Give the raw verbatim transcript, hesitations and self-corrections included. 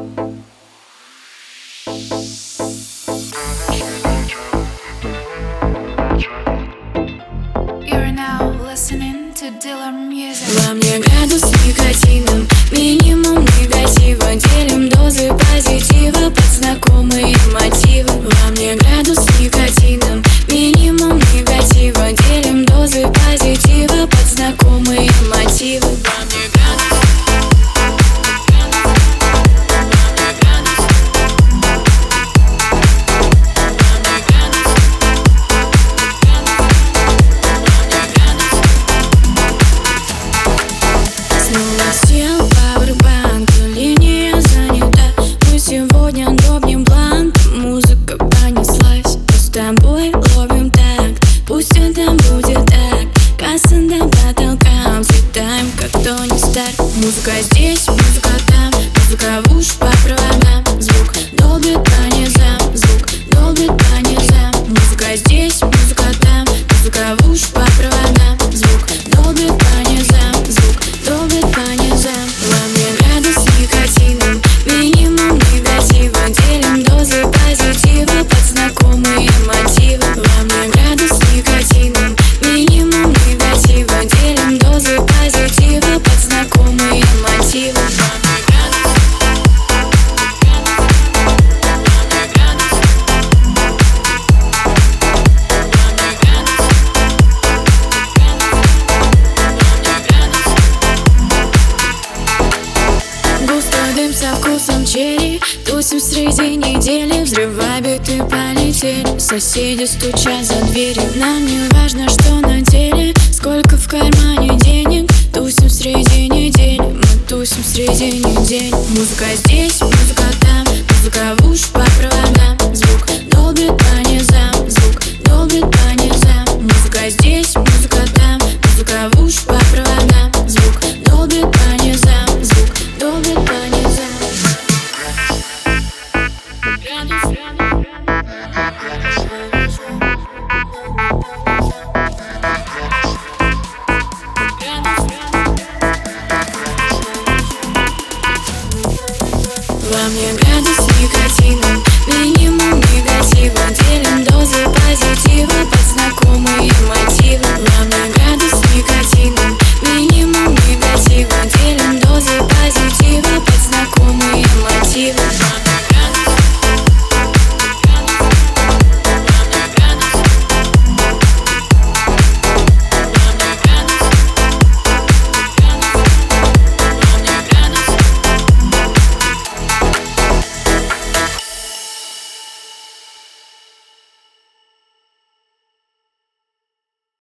Во мне градус никотина, минимум негатива. Делим дозы позитива под знакомые мотивы. Во мне градус никотина, минимум негатива. Делим дозы позитива под знакомые мотивы. Во мне градус. Сел пауэрбанк, линия занята. Мы сегодня добнем бланк. Музыка понеслась, мы с тобой ловим такт. Пусть это будет так, касса до потолка. Взлетаем, как Тони Старк. Музыка здесь, музыка там. Музыка в уши по проводам. Звук долбит по низам, звук долбит по низам. Музыка здесь, музыка там. Музыка в уши по проводам. Звук долбит по низам, звук долбит по низам. Во мне градус никотина, минимум негатива. Делим дозы позитива под знакомые мотивы. Во мне градус никотина, минимум негатива. Делим дозы позитива под знакомые мотивы. Дым со вкусом черри, тусим среди недели. Взрывай биты, полетели. Соседи стучат за дверью. Нам не важно, что на деле, сколько в кармане денег. Тусим среди недели, мы тусим среди недели. Музыка здесь, музыка там. Музыка в уши по проводам. Звук долбит по низам, звук долбит по низам. Музыка здесь, музыка там. Музыка в уши по проводам. Звук долбит по низам, звук долбит по низам. Во мне градус никотина, минимум негатива. Делим дозы позитива под знакомые мотивы. Во мне градус никотина, минимум негатива. Делим дозы позитива под знакомые мотивы.